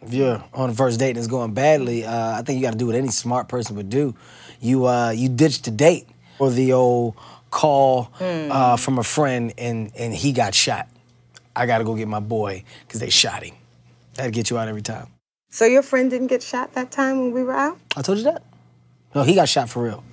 if you're on a first date and it's going badly, I think you got to do what any smart person would do. You ditch the date or the old call from a friend and he got shot. I got to go get my boy because they shot him. That'd get you out every time. So your friend didn't get shot that time when we were out? I told you that. No, he got shot for real.